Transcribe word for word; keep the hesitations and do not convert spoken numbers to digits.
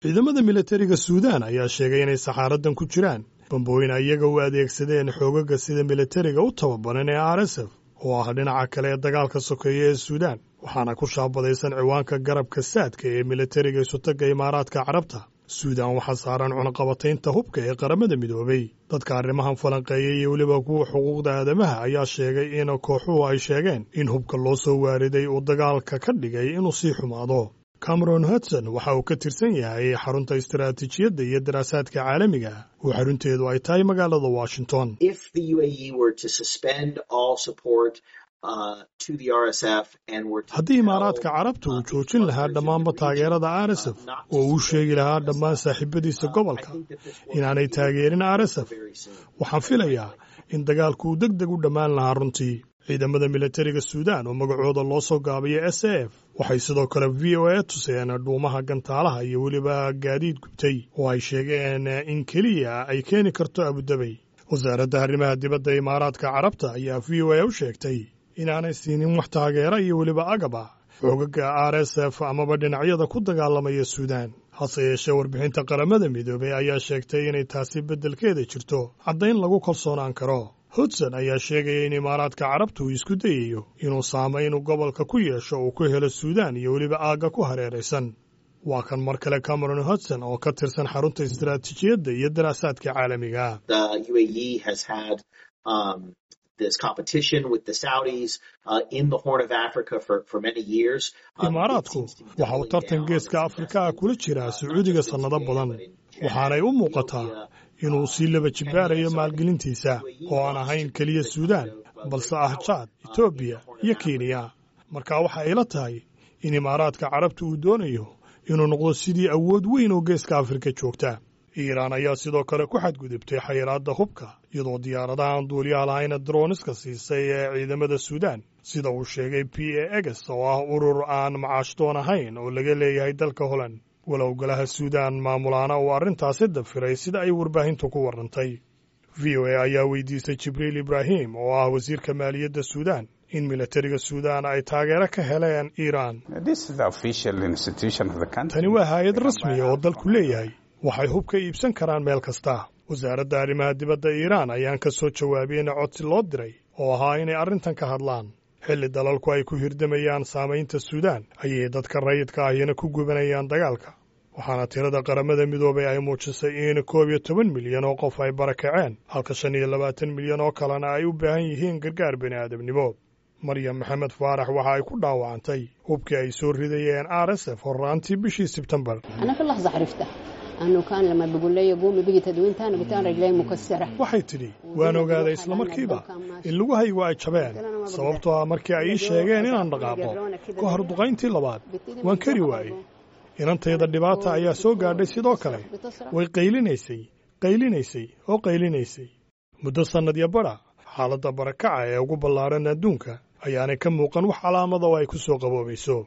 ciidamada militariga Suudaan ayaa sheegay inay saxaaradan ku jiraan bambooyin iyaga u adeegsadeen xoogaga sida militariga u tababaran ee R S F oo ah dhinaca kale ee dagaalka sokeeye ee Suudaan waxaana ku shaabadaysan ciwaanka garabka saadka ee militariga isutaga Imaaraadka Carabta. Suudaan waxaa saaran cunaqabataynta hubka ee qaramada midoobay. Dadka arrimahan falanqeeyay iyo weliba kuwa xuquuqda aadamaha ayaa sheegay in kooxuhu ay sheegeen in hubka loo soo waariday uu dagaalka ka dhigay inuu sii xumaado. Cameron Hudson waxa uu ka tirsan yahay xarunta istiraatiijiyadda iyo daraasaadka caalamiga oo xarunteedu ay tahay magaalada Washington. If the U A E were to suspend all support uh, to the R S F and were to haddii Imaaraadka Carabta uu joojin lahaa dhammaanba taageerada R S F oo uu sheegi lahaa dhammaan saaxiibadiisa gobolka inaanay taageerin R S F, waxaan filayaa in dagaalku uu deg deg u dhammaan lahaa runtii. ciidamada militariga Suudaan oo magacooda loo soo gaabiyay S A F waxay sidoo kale V O A tuseen dhuumaha gantaalaha iyo weliba gaadiid gubtay oo ay sheegeen in keliya ay keeni karto Abu Dhabi. wasaaradda arrimaha dibadda Imaaraadka Carabta ayaa V O A u sheegtay inaanay siinin wax taageera iyo weliba agaba xoogaga R S F amaba dhinacyada ku dagaalamaya Suudaan. hase yeeshee warbixinta qaramada midoobay ayaa sheegtay inay taasi beddelkeeda jirto caddayn lagu kalsoonaan karo. Hudson ayaa sheegaya in Imaaraadka Carabtu uu isku dayayo inuu saamayn uu gobolka ku yeesho uu ku helo Suudaan iyo weliba aagga ku hareeraysan. waa kan mar kale Cameron Hudson oo ka tirsan xarunta istiraatiijiyadda iyo daraasaadka caalamiga. The U A E has had um, this competition with the Saudis uh, in the Horn of Africa for, for many years. Imaaraadku waxa uu tartan geeska Afrika kula jiraa Sacuudiga sannado badan, waxaanay u muuqataa inuu sii laba jibaarayo maalgelintiisa oo aan ahayn keliya Suudaan balse ah Chad, Ethiopia iyo Kenya. marka waxa ay la tahay in Imaaraadka Carabta uu doonayo inuu noqdo sidii awood weyn oo geeska Afrika joogta. Iiraan ayaa sidoo kale ku xadgudubtay xayiraadda hubka iyadoo diyaaradahan duuliyaha lahayna droniska siisay ee ciidamada Suudaan sida uu sheegay P A X oo ah urur aan macaashdoon ahayn oo laga leeyahay dalka Holland. walow golaha Suudaan maamulaana uu arrintaasi dafiray sida ay warbaahintu ku warrantay. V O A ayaa weydiisay Jibriil Ibrahim oo ah wasiirka maaliyadda Suudaan in militariga Suudaan ay taageero ka heleen Iiraan. tani waa hay'ad rasmi oo dalku leeyahay, waxay hub ka iibsan karaan meel kasta. wasaaradda arrimaha dibadda Iiraan ayaan ka soo jawaabin codsi loo diray oo ahaa inay arrintan ka hadlaan. xilli dalalku ay ku hirdamayaan saamaynta Suudaan ayay dadka rayidka ahina ku gubanayaan dagaalka, waxaana tirada qaramada midoobay ay muujisay in koob iyo toban milyan oo qof ay barakaceen halka shan iyo labaatan milyan oo kalena ay u baahan yihiin gargaar bini'aadamnimo. Maryam Maxamed Faarax waxa ay ku dhaawacantay hubkii ay soo ridayeen R S F horraantii bishii Sebtembar. waxay tidhi waan ogaaday isla markiiba in lugahaygu ay jabeen sababtoo ah markii ay ii sheegeen inaan dhaqaaqo ka hor duqayntii labaad waan kari waayey. inantayda dhibaata ayaa soo gaadhay sidoo kale way qaylinaysay qaylinaysay oo qaylinaysay muddo sannadyo badha. xaaladda barakaca ee ugu ballaaran adduunka ayaanay ka muuqan wax calaamada oo ay ku soo qaboobayso.